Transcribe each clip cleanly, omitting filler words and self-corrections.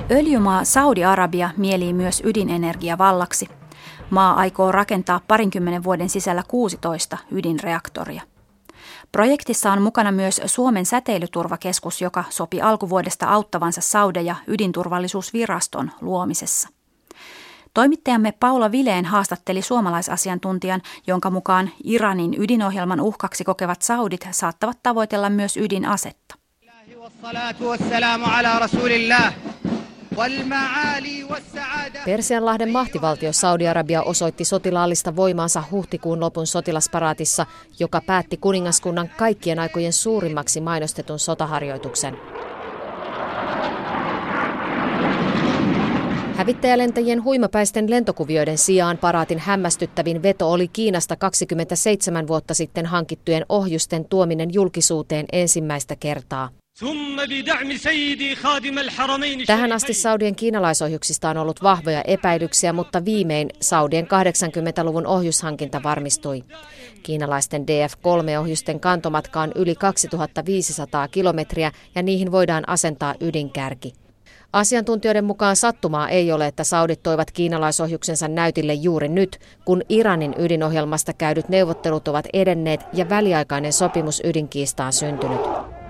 Öljymaa Saudi-Arabia mielii myös ydinenergiavallaksi. Maa aikoo rakentaa 20 vuoden sisällä 16 ydinreaktoria. Projektissa on mukana myös Suomen säteilyturvakeskus, joka sopi alkuvuodesta auttavansa saudeja ydinturvallisuusviraston luomisessa. Toimittajamme Paula Vileen haastatteli suomalaisasiantuntijan, jonka mukaan Iranin ydinohjelman uhkaksi kokevat saudit saattavat tavoitella myös ydinasetta. Persianlahden mahtivaltio Saudi-Arabia osoitti sotilaallista voimaansa huhtikuun lopun sotilasparaatissa, joka päätti kuningaskunnan kaikkien aikojen suurimmaksi mainostetun sotaharjoituksen. Hävittäjälentäjien huimapäisten lentokuvioiden sijaan paraatin hämmästyttävin veto oli Kiinasta 27 vuotta sitten hankittujen ohjusten tuominen julkisuuteen ensimmäistä kertaa. Tähän asti Saudien kiinalaisohjuksista on ollut vahvoja epäilyksiä, mutta viimein Saudien 80-luvun ohjushankinta varmistui. Kiinalaisten DF-3-ohjusten kantomatka on yli 2500 kilometriä ja niihin voidaan asentaa ydinkärki. Asiantuntijoiden mukaan sattumaa ei ole, että saudit toivat kiinalaisohjuksensa näytille juuri nyt, kun Iranin ydinohjelmasta käydyt neuvottelut ovat edenneet ja väliaikainen sopimus ydinkiistaan syntynyt.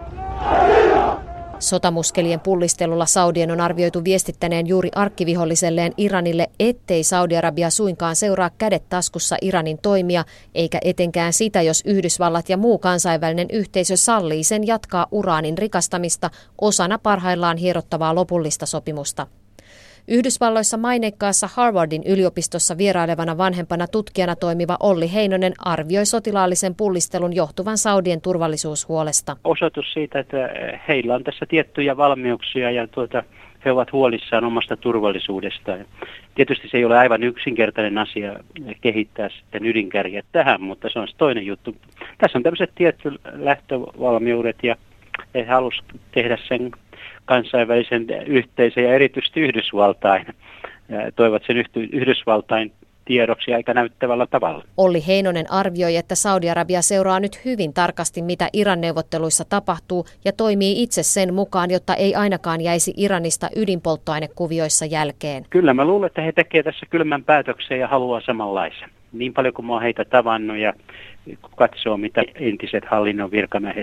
Sotamuskelien pullistelulla saudien on arvioitu viestittäneen juuri arkkiviholliselleen Iranille, ettei Saudi-Arabia suinkaan seuraa kädet taskussa Iranin toimia, eikä etenkään sitä, jos Yhdysvallat ja muu kansainvälinen yhteisö sallii sen jatkaa uraanin rikastamista osana parhaillaan hierottavaa lopullista sopimusta. Yhdysvalloissa maineikkaassa Harvardin yliopistossa vierailevana vanhempana tutkijana toimiva Olli Heinonen arvioi sotilaallisen pullistelun johtuvan saudien turvallisuushuolesta. Osoitus siitä, että heillä on tässä tiettyjä valmiuksia ja he ovat huolissaan omasta turvallisuudestaan. Tietysti se ei ole aivan yksinkertainen asia kehittää sitten ydinkärjet tähän, mutta se on toinen juttu. Tässä on tämmöiset tietty lähtövalmiudet ja he halusivat tehdä sen kansainvälisen yhteisön ja erityisesti Yhdysvaltain. Toivat sen Yhdysvaltain tiedoksi aika näyttävällä tavalla. Olli Heinonen arvioi, että Saudi-Arabia seuraa nyt hyvin tarkasti, mitä Iran-neuvotteluissa tapahtuu ja toimii itse sen mukaan, jotta ei ainakaan jäisi Iranista ydinpolttoainekuvioissa jälkeen. Kyllä mä luulen, että he tekevät tässä kylmän päätöksen ja haluaa samanlaisen. Niin paljon kuin mä oon heitä tavannut ja katsoo, mitä entiset hallinnon virkamiehet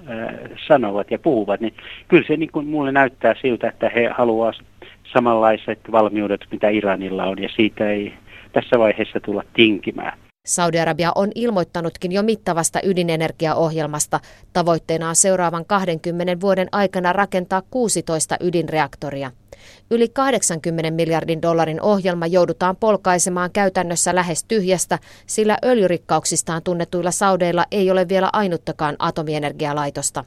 sanovat ja puhuvat, niin kyllä se niin kuin mulle näyttää siltä, että he haluaa samanlaiset valmiudet, mitä Iranilla on, ja siitä ei tässä vaiheessa tulla tinkimään. Saudi-Arabia on ilmoittanutkin jo mittavasta ydinenergiaohjelmasta. Tavoitteena on seuraavan 20 vuoden aikana rakentaa 16 ydinreaktoria. Yli 80 miljardin dollarin ohjelma joudutaan polkaisemaan käytännössä lähes tyhjästä, sillä öljyrikkauksistaan tunnetuilla saudeilla ei ole vielä ainuttakaan atomienergialaitosta.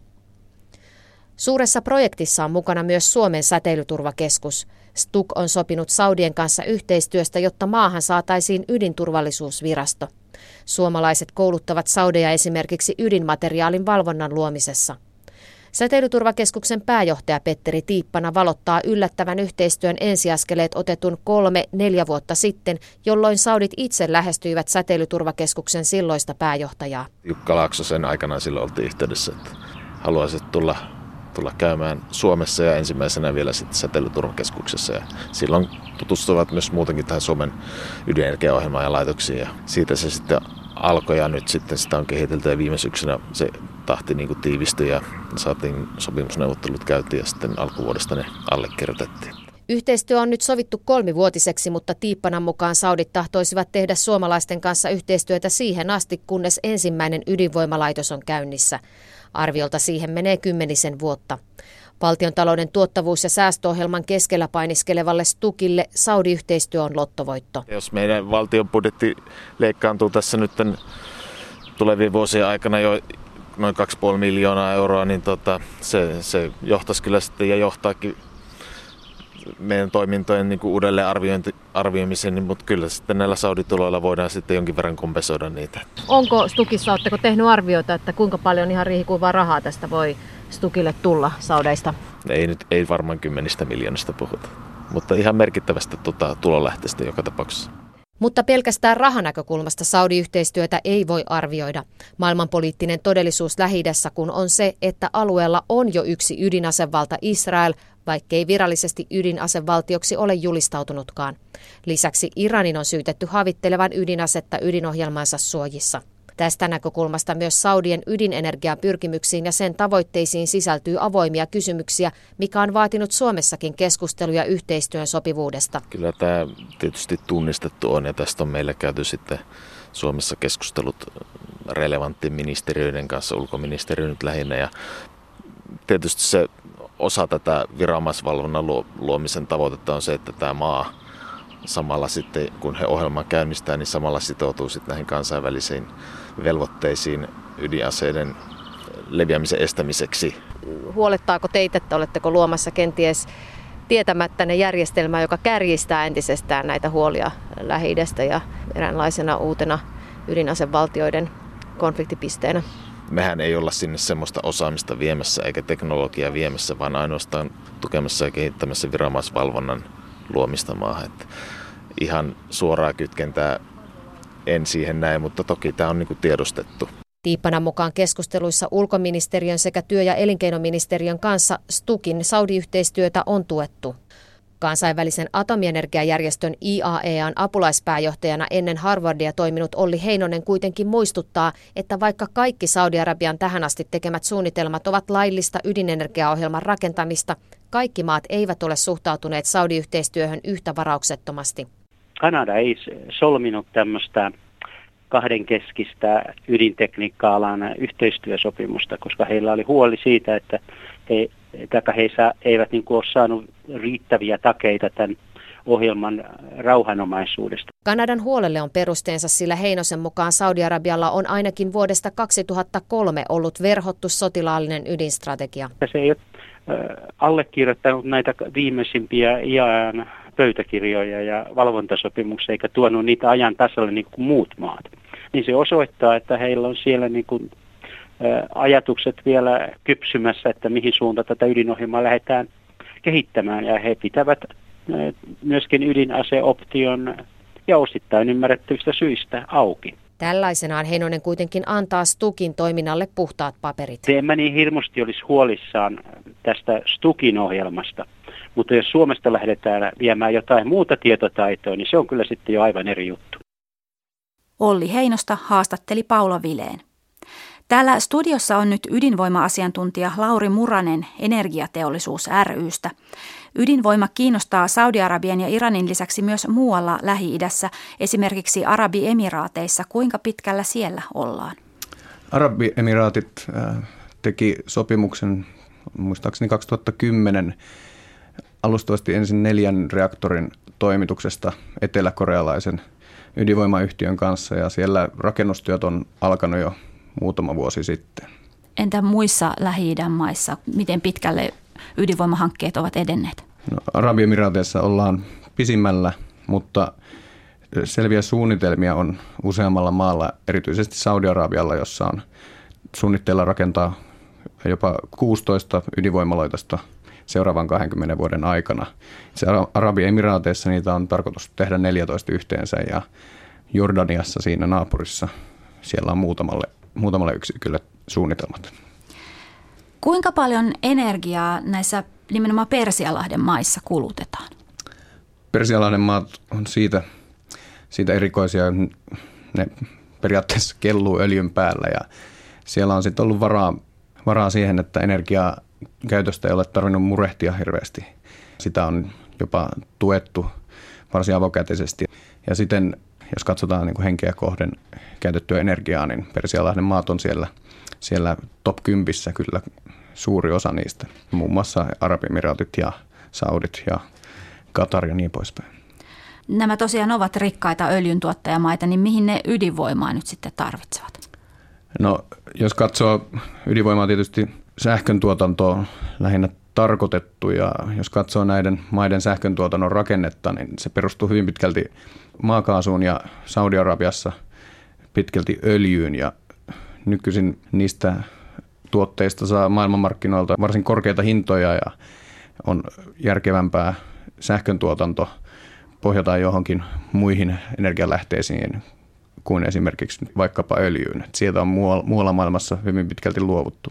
Suuressa projektissa on mukana myös Suomen säteilyturvakeskus. STUK on sopinut saudien kanssa yhteistyöstä, jotta maahan saataisiin ydinturvallisuusvirasto. Suomalaiset kouluttavat saudeja esimerkiksi ydinmateriaalin valvonnan luomisessa. Säteilyturvakeskuksen pääjohtaja Petteri Tiippana valottaa yllättävän yhteistyön ensiaskeleet otetun 3-4 vuotta sitten, jolloin saudit itse lähestyivät säteilyturvakeskuksen silloista pääjohtajaa. Jukka Laaksosen aikana silloin oltiin yhteydessä, että haluaisit tulla käymään Suomessa ja ensimmäisenä vielä sitten säteilyturvakeskuksessa. Ja silloin tutustuvat myös muutenkin tähän Suomen ydinenergiaohjelmaan ja laitoksiin. Ja siitä se sitten alkoi ja nyt sitten sitä on kehitelty ja viime syksynä se tahti niin kuin tiivistyi ja saatiin sopimusneuvottelut käytiin ja sitten alkuvuodesta ne allekirjoitettiin. Yhteistyö on nyt sovittu 3-vuotiseksi, mutta Tiippanan mukaan saudit tahtoisivat tehdä suomalaisten kanssa yhteistyötä siihen asti, kunnes ensimmäinen ydinvoimalaitos on käynnissä. Arviolta siihen menee 10 vuotta. Valtiontalouden tuottavuus- ja säästöohjelman keskellä painiskelevalle STUKille Saudi-yhteistyö on lottovoitto. Jos meidän valtion budjetti leikkaantuu tässä nyt tulevien vuosien aikana jo noin 2,5 miljoonaa euroa, niin se johtaisi kyllä sitten ja johtaakin meidän toimintojen niin kuin uudelleen arvioimiseen, mutta kyllä sitten näillä saudituloilla voidaan sitten jonkin verran kompensoida niitä. Onko STUKissa, oletteko tehnyt arvioita, että kuinka paljon ihan riihikuivaa rahaa tästä voi STUKille tulla saudeista? Ei varmaan 10 miljoonasta puhuta, mutta ihan merkittävästä tulolähteestä joka tapauksessa. Mutta pelkästään rahanäkökulmasta Saudi-yhteistyötä ei voi arvioida. Maailmanpoliittinen todellisuus Lähi-idässä kun on se, että alueella on jo yksi ydinasevalta Israel, vaikkei virallisesti ydinasevaltioksi ole julistautunutkaan. Lisäksi Iranin on syytetty havittelevan ydinasetta ydinohjelmansa suojissa. Tästä näkökulmasta myös Saudien ydinenergiapyrkimyksiin ja sen tavoitteisiin sisältyy avoimia kysymyksiä, mikä on vaatinut Suomessakin keskusteluja yhteistyön sopivuudesta. Kyllä tämä tietysti tunnistettu on ja tästä on meillä käyty sitten Suomessa keskustelut relevanttien ministeriöiden kanssa, ulkoministeriö nyt lähinnä. Ja tietysti se osa tätä viranomaisvalvonnan luomisen tavoitetta on se, että tämä maa samalla sitten, kun he ohjelman käynnistää, niin samalla sitoutuu sitten näihin kansainvälisiin velvoitteisiin ydinaseiden leviämisen estämiseksi. Huolettaako teitä, että oletteko luomassa kenties tietämättä järjestelmää, joka kärjistää entisestään näitä huolia Lähi-idästä ja eräänlaisena uutena ydinasevaltioiden konfliktipisteenä? Mehän ei olla sinne semmoista osaamista viemässä eikä teknologiaa viemässä, vaan ainoastaan tukemassa ja kehittämässä viranomaisvalvonnan luomista maahan. Että ihan suoraa kytkentää en siihen näin, mutta toki tämä on niin kuin tiedostettu. Tiippanan mukaan keskusteluissa ulkoministeriön sekä työ- ja elinkeinoministeriön kanssa STUKin Saudi-yhteistyötä on tuettu. Kansainvälisen atomienergiajärjestön IAEAn apulaispääjohtajana ennen Harvardia toiminut Olli Heinonen kuitenkin muistuttaa, että vaikka kaikki Saudi-Arabian tähän asti tekemät suunnitelmat ovat laillista ydinenergiaohjelman rakentamista, kaikki maat eivät ole suhtautuneet Saudi-yhteistyöhön yhtä varauksettomasti. Kanada ei solminut tämmöistä kahdenkeskistä ydintekniikka-alan yhteistyösopimusta, koska heillä oli huoli siitä, että he eivät niin kuin ole saanut riittäviä takeita tämän ohjelman rauhanomaisuudesta. Kanadan huolelle on perusteensa, sillä Heinosen mukaan Saudi-Arabialla on ainakin vuodesta 2003 ollut verhottu sotilaallinen ydinstrategia. Se ei ole allekirjoittanut näitä viimeisimpiä IAEAn pöytäkirjoja ja valvontasopimuksia eikä tuonut niitä ajan tasalle niin kuin muut maat. Niin se osoittaa, että heillä on siellä niin kuin ajatukset vielä kypsymässä, että mihin suuntaan tätä ydinohjelmaa lähdetään kehittämään. Ja he pitävät myöskin ydinaseoption ja osittain ymmärrettävistä syistä auki. Tällaisenaan Heinonen kuitenkin antaa STUKin toiminnalle puhtaat paperit. En mä niin hirmusti olisi huolissaan tästä STUKin ohjelmasta, mutta jos Suomesta lähdetään viemään jotain muuta tietotaitoa, niin se on kyllä sitten jo aivan eri juttu. Olli Heinosta haastatteli Paula Vileen. Täällä studiossa on nyt ydinvoima-asiantuntija Lauri Muranen Energiateollisuus ry:stä. Ydinvoima kiinnostaa Saudi-Arabian ja Iranin lisäksi myös muualla Lähi-idässä, esimerkiksi Arabiemiraateissa. Kuinka pitkällä siellä ollaan? Arabiemiraatit teki sopimuksen muistaakseni 2010 alustavasti ensin 4 reaktorin toimituksesta eteläkorealaisen ydinvoimayhtiön kanssa ja siellä rakennustyöt on alkanut jo muutama vuosi sitten. Entä muissa Lähi-idän maissa? Miten pitkälle ydinvoimahankkeet ovat edenneet? No, Arabiemiraateissa ollaan pisimmällä, mutta selviä suunnitelmia on useammalla maalla, erityisesti Saudi-Arabialla, jossa on suunnitteilla rakentaa jopa 16 ydinvoimaloitasta seuraavan 20 vuoden aikana. Arabiemiraateissa niitä on tarkoitus tehdä 14 yhteensä ja Jordaniassa siinä naapurissa siellä on muutamalle yksikölle suunnitelmat. Kuinka paljon energiaa näissä nimenomaan Persialahden maissa kulutetaan? Persialahden maat on siitä erikoisia. Ne periaatteessa kelluu öljyn päällä ja siellä on sitten ollut varaa siihen, että energiaa käytöstä ei ole tarvinnut murehtia hirveästi. Sitä on jopa tuettu varsin avokätisesti. Ja sitten, jos katsotaan niin kuin henkeä kohden käytettyä energiaa, niin Persialahden maat on siellä top 10 kyllä suuri osa niistä. Muun muassa Arabiemiraatit ja Saudit ja Katar ja niin poispäin. Nämä tosiaan ovat rikkaita öljyntuottajamaita, niin mihin ne ydinvoimaa nyt sitten tarvitsevat? No, jos katsoo ydinvoimaa tietysti sähköntuotantoon lähinnä tarkoitettu ja jos katsoo näiden maiden sähköntuotannon rakennetta, niin se perustuu hyvin pitkälti maakaasuun ja Saudi-Arabiassa pitkälti öljyyn ja nykyisin niistä tuotteista saa maailmanmarkkinoilta varsin korkeita hintoja ja on järkevämpää sähköntuotanto pohjataan johonkin muihin energialähteisiin kuin esimerkiksi vaikkapa öljyyn. Sieltä on muualla maailmassa hyvin pitkälti luovuttu.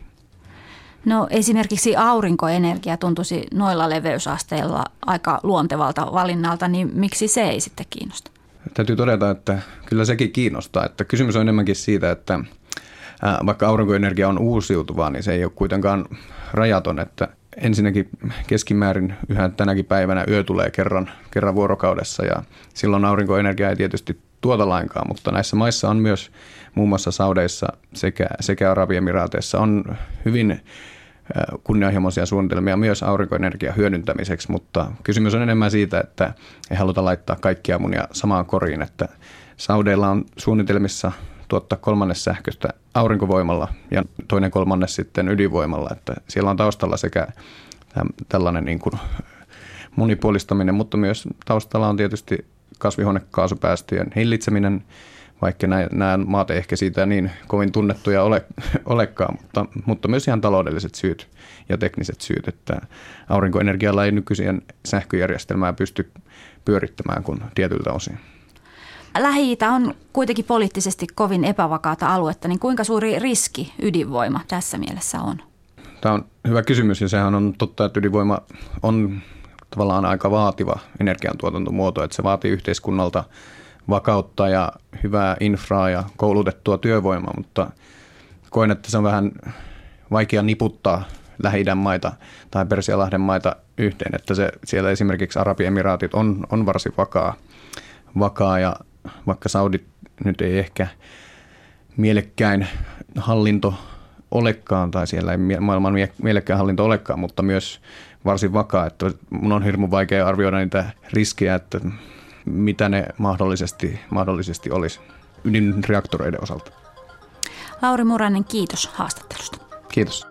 No esimerkiksi aurinkoenergia tuntuisi noilla leveysasteilla aika luontevalta valinnalta, niin miksi se ei sitten kiinnosta? Täytyy todeta, että kyllä sekin kiinnostaa. Että kysymys on enemmänkin siitä, että vaikka aurinkoenergia on uusiutuvaa, niin se ei ole kuitenkaan rajaton. Että ensinnäkin keskimäärin yhä tänäkin päivänä yö tulee kerran vuorokaudessa ja silloin aurinkoenergia ei tietysti tuota lainkaan, mutta näissä maissa on myös muun muassa Saudeissa sekä Arabiemiraateissa on hyvin kunnianhimoisia suunnitelmia myös aurinkoenergian hyödyntämiseksi, mutta kysymys on enemmän siitä, että ei haluta laittaa kaikkia munia samaan koriin, että Saudeilla on suunnitelmissa tuottaa 1/3 sähköstä aurinkovoimalla ja 2/3 sitten ydinvoimalla, että siellä on taustalla sekä tällainen niin kuin monipuolistaminen, mutta myös taustalla on tietysti kasvihuonekaasupäästöjen hillitseminen, vaikka nämä maat ei ehkä siitä niin kovin tunnettuja olekaan, mutta myös ihan taloudelliset syyt ja tekniset syyt, että aurinkoenergialla ei nykyisen sähköjärjestelmää pysty pyörittämään kuin tietyltä osin. Lähi-itä on kuitenkin poliittisesti kovin epävakaata aluetta, niin kuinka suuri riski ydinvoima tässä mielessä on? Tämä on hyvä kysymys ja sehän on totta, että ydinvoima on tavallaan aika vaativa energiantuotantomuoto, että se vaatii yhteiskunnalta vakautta ja hyvää infraa ja koulutettua työvoimaa, mutta koen, että se on vähän vaikea niputtaa Lähi-idän maita tai Persialahden maita yhteen, että siellä esimerkiksi Arabiemiraatit on varsin vakaa ja vaikka Saudit nyt ei ehkä mielekkäin hallinto olekaan tai siellä ei maailman mielekkäin hallinto olekaan, mutta myös varsin vakaa, että mun on hirmu vaikea arvioida niitä riskejä, että mitä ne mahdollisesti olisi ydinreaktoreiden osalta. Lauri Muranen, kiitos haastattelusta. Kiitos.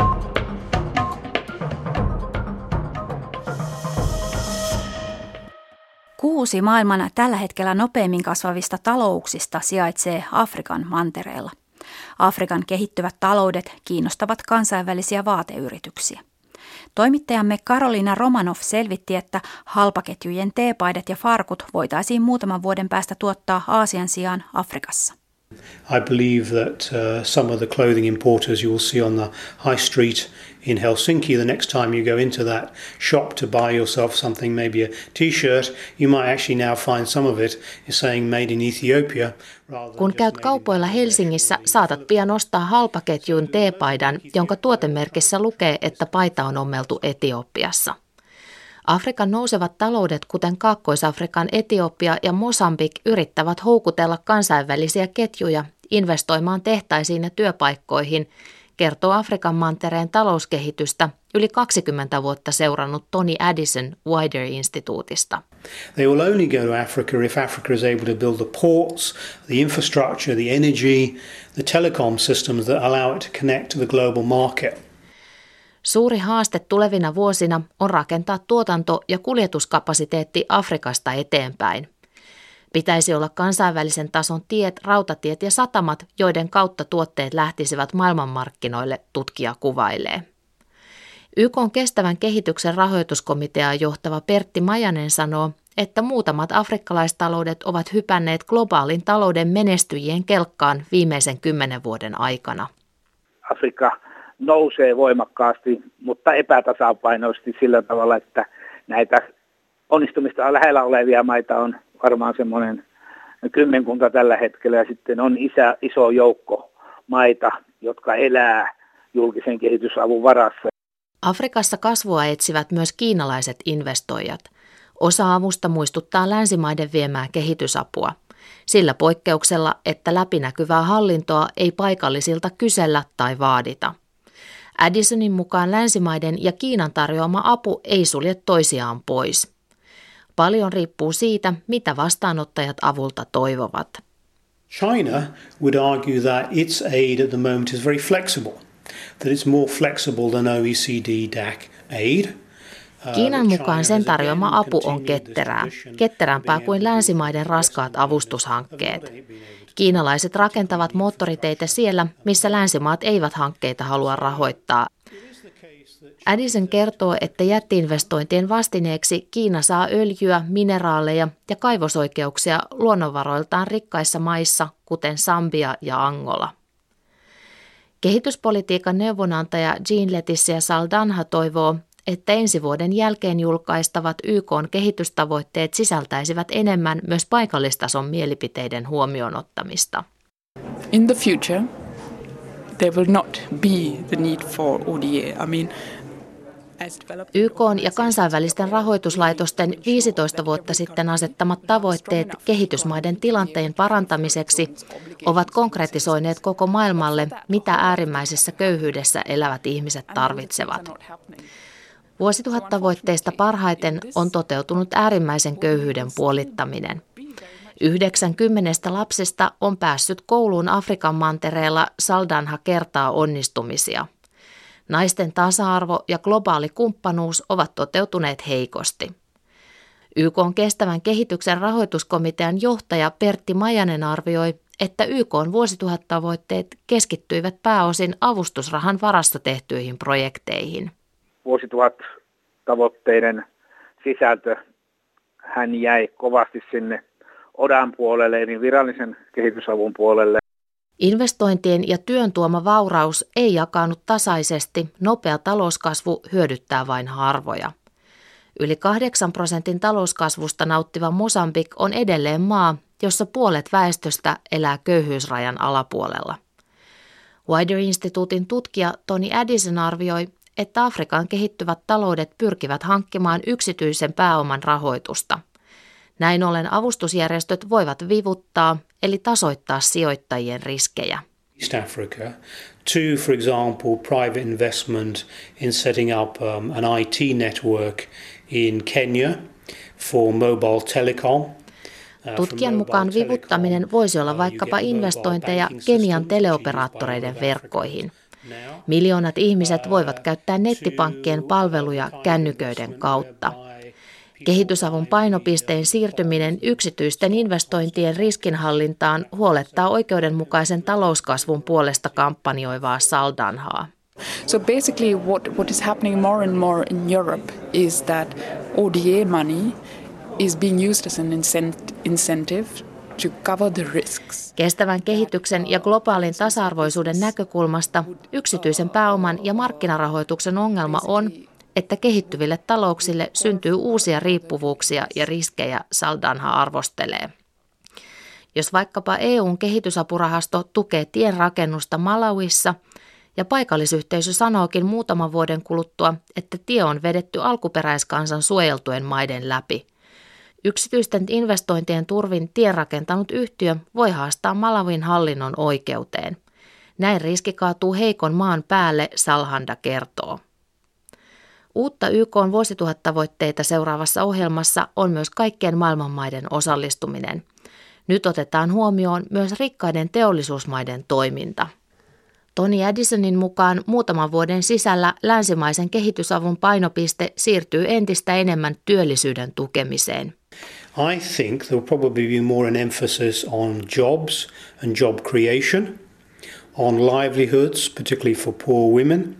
Kuusi maailman tällä hetkellä nopeimmin kasvavista talouksista sijaitsee Afrikan mantereella. Afrikan kehittyvät taloudet kiinnostavat kansainvälisiä vaateyrityksiä. Toimittajamme Karolina Romanov selvitti, että halpaketjujen teepaidat ja farkut voitaisiin muutaman vuoden päästä tuottaa Aasian sijaan Afrikassa. I believe that some of the clothing importers you will see on the high street in Helsinki, the next time you go into that shop to buy yourself something, maybe a t-shirt, you might actually now find some of it is saying made in Ethiopia. Kun käyt kaupoilla Helsingissä, saatat pian ostaa halpaketjun teepaidan, jonka tuotemerkissä lukee, että paita on ommeltu Etiopiassa. Afrikan nousevat taloudet, kuten Kaakkois-Afrikan Etiopia ja Mosambik, yrittävät houkutella kansainvälisiä ketjuja investoimaan tehtaisiin ja työpaikkoihin, kertoo Afrikan mantereen talouskehitystä yli 20 vuotta seurannut Tony Addison Wider-instituutista. They will only go to Africa if Africa is able to build the ports, the infrastructure, the energy, the telecom systems that allow it to connect to the global market. Suuri haaste tulevina vuosina on rakentaa tuotanto- ja kuljetuskapasiteetti Afrikasta eteenpäin. Pitäisi olla kansainvälisen tason tiet, rautatiet ja satamat, joiden kautta tuotteet lähtisivät maailmanmarkkinoille, tutkija kuvailee. YK:n kestävän kehityksen rahoituskomiteaa johtava Pertti Majanen sanoo, että muutamat afrikkalaistaloudet ovat hypänneet globaalin talouden menestyjien kelkkaan viimeisen 10 vuoden aikana. Afrikka nousee voimakkaasti, mutta epätasapainoisesti sillä tavalla, että näitä onnistumista lähellä olevia maita on varmaan semmoinen 10 tällä hetkellä, ja sitten on iso joukko maita, jotka elää julkisen kehitysavun varassa. Afrikassa kasvua etsivät myös kiinalaiset investoijat. Osa avusta muistuttaa länsimaiden viemää kehitysapua. Sillä poikkeuksella, että läpinäkyvää hallintoa ei paikallisilta kysellä tai vaadita. Addisonin mukaan länsimaiden ja Kiinan tarjoama apu ei sulje toisiaan pois. Paljon riippuu siitä, mitä vastaanottajat avulta toivovat. China would argue that its aid at the moment is very flexible, that it's more flexible than OECD DAC aid. Kiinan mukaan sen tarjoama apu on ketterämpää kuin länsimaiden raskaat avustushankkeet. Kiinalaiset rakentavat moottoriteitä siellä, missä länsimaat eivät hankkeita halua rahoittaa. Addison kertoo, että jätti-investointien vastineeksi Kiina saa öljyä, mineraaleja ja kaivosoikeuksia luonnonvaroiltaan rikkaissa maissa, kuten Sambia ja Angola. Kehityspolitiikan neuvonantaja Jean-Laetitia Saldanha toivoo, että ensi vuoden jälkeen julkaistavat YK:n kehitystavoitteet sisältäisivät enemmän myös paikallistason mielipiteiden huomioon ottamista. In the future, there will not be the need for ODA. YK:n ja kansainvälisten rahoituslaitosten 15 vuotta sitten asettamat tavoitteet kehitysmaiden tilanteen parantamiseksi ovat konkretisoineet koko maailmalle, mitä äärimmäisessä köyhyydessä elävät ihmiset tarvitsevat. Vuosituhattavoitteista parhaiten on toteutunut äärimmäisen köyhyyden puolittaminen. 90 lapsesta on päässyt kouluun Afrikan mantereella, Saldanha kertaa onnistumisia. Naisten tasa-arvo ja globaali kumppanuus ovat toteutuneet heikosti. YK:n kestävän kehityksen rahoituskomitean johtaja Pertti Majanen arvioi, että YK:n vuosituhattavoitteet keskittyivät pääosin avustusrahan varassa tehtyihin projekteihin. Vuosituhattavoitteiden sisältö hän jäi kovasti sinne ODAn puolelle, eli virallisen kehitysavun puolelle. Investointien ja työn tuoma vauraus ei jakaanut tasaisesti, nopea talouskasvu hyödyttää vain harvoja. Yli 8% talouskasvusta nauttiva Mosambik on edelleen maa, jossa puolet väestöstä elää köyhyysrajan alapuolella. Wider-instituutin tutkija Tony Addison arvioi, että Afrikan kehittyvät taloudet pyrkivät hankkimaan yksityisen pääoman rahoitusta. Näin ollen avustusjärjestöt voivat vivuttaa, eli tasoittaa sijoittajien riskejä. East Africa to, for example, private investment in setting up an IT network in Kenya for mobile telecom. Tutkijan mukaan vivuttaminen voisi olla vaikkapa investointeja Kenian teleoperaattoreiden verkkoihin. Miljoonat ihmiset voivat käyttää nettipankkien palveluja kännyköiden kautta. Kehitysavun painopisteen siirtyminen yksityisten investointien riskinhallintaan huolettaa oikeudenmukaisen talouskasvun puolesta kampanjoivaa Saldanhaa. So basically what is happening more and more in Europe is that ODA money is being used as an incentive to cover the risks. Kestävän kehityksen ja globaalin tasa-arvoisuuden näkökulmasta yksityisen pääoman ja markkinarahoituksen ongelma on, että kehittyville talouksille syntyy uusia riippuvuuksia ja riskejä, Saldanha arvostelee. Jos vaikkapa EU:n kehitysapurahasto tukee tien rakennusta Malawissa ja paikallisyhteisö sanookin muutaman vuoden kuluttua, että tie on vedetty alkuperäiskansan suojeltujen maiden läpi, yksityisten investointien turvin tien rakentanut yhtiö voi haastaa Malawin hallinnon oikeuteen. Näin riski kaatuu heikon maan päälle, Salhanda kertoo. Uutta YK:n vuosituhattavoitteita seuraavassa ohjelmassa on myös kaikkien maailmanmaiden osallistuminen. Nyt otetaan huomioon myös rikkaiden teollisuusmaiden toiminta. Tony Addisonin mukaan muutaman vuoden sisällä länsimaisen kehitysavun painopiste siirtyy entistä enemmän työllisyyden tukemiseen. I think there will probably be more an emphasis on jobs and job creation, on livelihoods, particularly for poor women.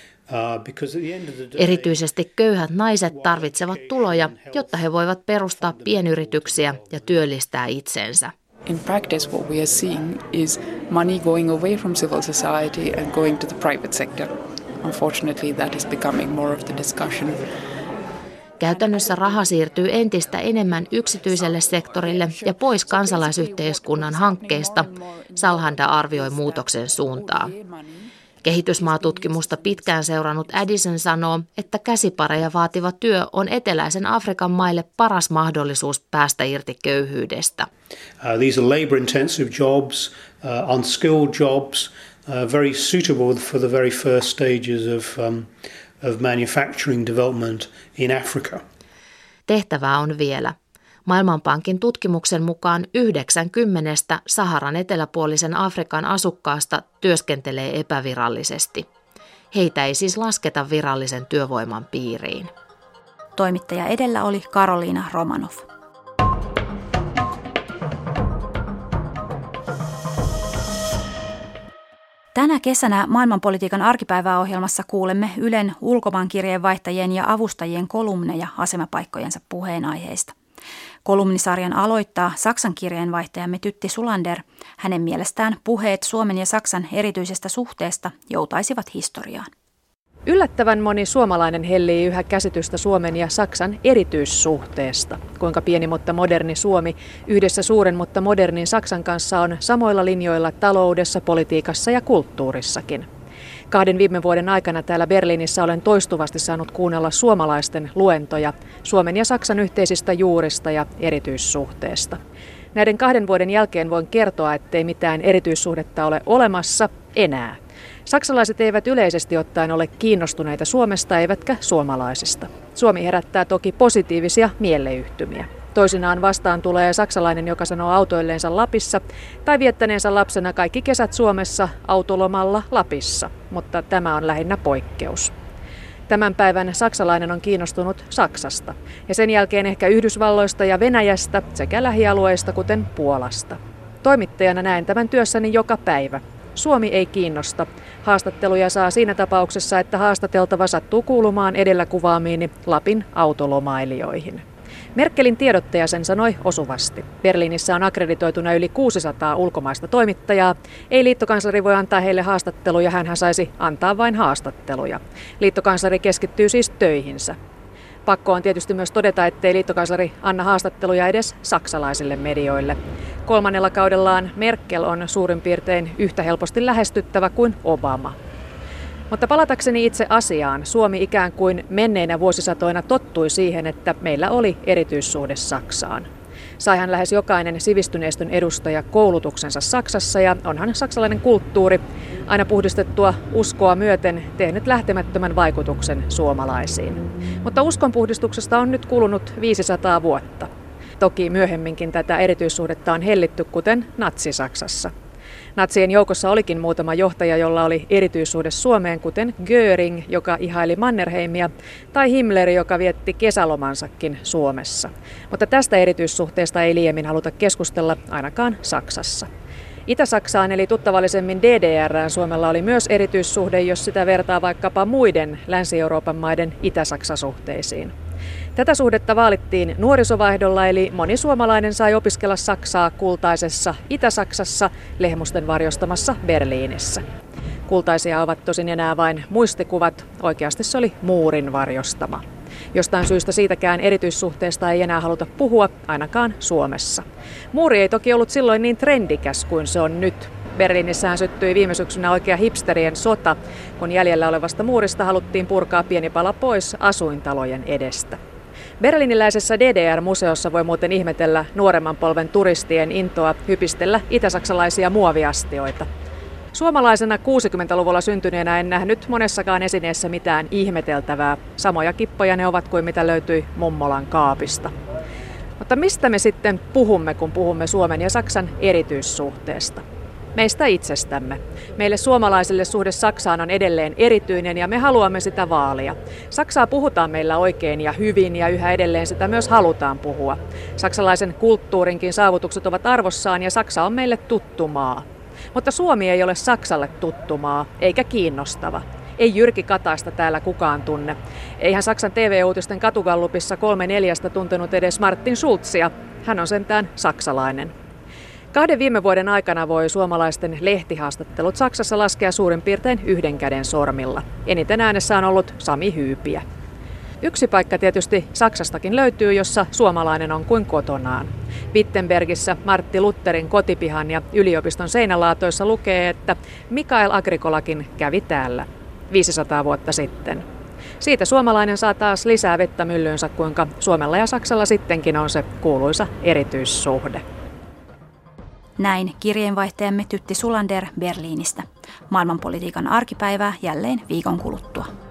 Erityisesti köyhät naiset tarvitsevat tuloja, jotta he voivat perustaa pienyrityksiä ja työllistää itsensä. In practice what we are seeing is money going away from civil society and going to the private sector. Unfortunately that is becoming more of the discussion. Käytännössä raha siirtyy entistä enemmän yksityiselle sektorille ja pois kansalaisyhteiskunnan hankkeista, Salhanda arvioi muutoksen suuntaa. Kehitysmaatutkimusta pitkään seurannut Addison sanoo, että käsipareja vaativa työ on eteläisen Afrikan maille paras mahdollisuus päästä irti köyhyydestä. These are labor-intensive jobs, unskilled jobs, very suitable for the very first stages of manufacturing development in Africa. Tehtävää on vielä. Maailmanpankin tutkimuksen mukaan 90 Saharan eteläpuolisen Afrikan asukkaasta työskentelee epävirallisesti. Heitä ei siis lasketa virallisen työvoiman piiriin. Toimittaja edellä oli Karoliina Romanov. Tänä kesänä maailmanpolitiikan arkipäiväohjelmassa kuulemme Ylen ulkomaankirjeenvaihtajien ja avustajien kolumneja asemapaikkojensa puheenaiheista. Kolumnisarjan aloittaa Saksan kirjeenvaihtajamme Tytti Sulander. Hänen mielestään puheet Suomen ja Saksan erityisestä suhteesta joutaisivat historiaan. Yllättävän moni suomalainen hellii yhä käsitystä Suomen ja Saksan erityissuhteesta. Kuinka pieni, mutta moderni Suomi yhdessä suuren, mutta modernin Saksan kanssa on samoilla linjoilla taloudessa, politiikassa ja kulttuurissakin. 2 viime vuoden aikana täällä Berliinissä olen toistuvasti saanut kuunnella suomalaisten luentoja Suomen ja Saksan yhteisistä juurista ja erityissuhteesta. Näiden 2 vuoden jälkeen voin kertoa, ettei mitään erityissuhdetta ole olemassa enää. Saksalaiset eivät yleisesti ottaen ole kiinnostuneita Suomesta eivätkä suomalaisista. Suomi herättää toki positiivisia mieleyhtymiä. Toisinaan vastaan tulee saksalainen, joka sanoo autoilleensa Lapissa tai viettäneensä lapsena kaikki kesät Suomessa autolomalla Lapissa, mutta tämä on lähinnä poikkeus. Tämän päivän saksalainen on kiinnostunut Saksasta ja sen jälkeen ehkä Yhdysvalloista ja Venäjästä sekä lähialueista kuten Puolasta. Toimittajana näen tämän työssäni joka päivä. Suomi ei kiinnosta. Haastatteluja saa siinä tapauksessa, että haastateltava sattuu kuulumaan edellä kuvaamiini Lapin autolomailijoihin. Merkelin tiedottaja sen sanoi osuvasti. Berliinissä on akkreditoituna yli 600 ulkomaista toimittajaa. Ei liittokansleri voi antaa heille haastatteluja, hänhän saisi antaa vain haastatteluja. Liittokansleri keskittyy siis töihinsä. Pakko on tietysti myös todeta, ettei liittokansleri anna haastatteluja edes saksalaisille medioille. 3. kaudellaan Merkel on suurin piirtein yhtä helposti lähestyttävä kuin Obama. Mutta palatakseni itse asiaan, Suomi ikään kuin menneinä vuosisatoina tottui siihen, että meillä oli erityissuhde Saksaan. Saihan lähes jokainen sivistyneistön edustaja koulutuksensa Saksassa ja onhan saksalainen kulttuuri aina puhdistettua uskoa myöten tehnyt lähtemättömän vaikutuksen suomalaisiin. Mutta uskonpuhdistuksesta on nyt kulunut 500 vuotta. Toki myöhemminkin tätä erityissuhdetta on hellitty, kuten Natsi-Saksassa. Natsien joukossa olikin muutama johtaja, jolla oli erityissuhde Suomeen, kuten Göring, joka ihaili Mannerheimia, tai Himmler, joka vietti kesälomansakin Suomessa. Mutta tästä erityissuhteesta ei liiemmin haluta keskustella, ainakaan Saksassa. Itä-Saksaan eli tuttavallisemmin DDR:ään Suomella oli myös erityissuhde, jos sitä vertaa vaikkapa muiden Länsi-Euroopan maiden Itä-Saksa-suhteisiin. Tätä suhdetta vaalittiin nuorisovaihdolla, eli moni suomalainen sai opiskella Saksaa kultaisessa Itä-Saksassa Lehmusten varjostamassa Berliinissä. Kultaisia ovat tosin enää vain muistikuvat, oikeasti se oli muurin varjostama. Jostain syystä siitäkään erityissuhteesta ei enää haluta puhua, ainakaan Suomessa. Muuri ei toki ollut silloin niin trendikäs kuin se on nyt. Berliinissään syttyi viime syksynä oikea hipsterien sota, kun jäljellä olevasta muurista haluttiin purkaa pieni pala pois asuintalojen edestä. Berliiniläisessä DDR-museossa voi muuten ihmetellä nuoremman polven turistien intoa hypistellä itäsaksalaisia muoviastioita. Suomalaisena 60-luvulla syntyneenä en nähnyt monessakaan esineessä mitään ihmeteltävää. Samoja kippoja ne ovat kuin mitä löytyi mummolan kaapista. Mutta mistä me sitten puhumme, kun puhumme Suomen ja Saksan erityissuhteesta? Meistä itsestämme. Meille suomalaisille suhde Saksaan on edelleen erityinen ja me haluamme sitä vaalia. Saksaa puhutaan meillä oikein ja hyvin ja yhä edelleen sitä myös halutaan puhua. Saksalaisen kulttuurinkin saavutukset ovat arvossaan ja Saksa on meille tuttu maa. Mutta Suomi ei ole Saksalle tuttu maa, eikä kiinnostava. Ei Jyrki Kataista täällä kukaan tunne. Eihän Saksan TV-uutisten katugallupissa 3/4 tuntenut edes Martin Schulzia. Hän on sentään saksalainen. 2 viime vuoden aikana voi suomalaisten lehtihaastattelut Saksassa laskea suurin piirtein 1 käden sormilla. Eniten äänessä on ollut Sami Hyypiä. Yksi paikka tietysti Saksastakin löytyy, jossa suomalainen on kuin kotonaan. Wittenbergissä Martti Lutherin kotipihan ja yliopiston seinälaatoissa lukee, että Mikael Agricolakin kävi täällä 500 vuotta sitten. Siitä suomalainen saa taas lisää vettä myllyynsä, kuinka Suomella ja Saksalla sittenkin on se kuuluisa erityissuhde. Näin kirjeenvaihtajamme Tytti Sulander Berliinistä. Maailmanpolitiikan arkipäivää jälleen viikon kuluttua.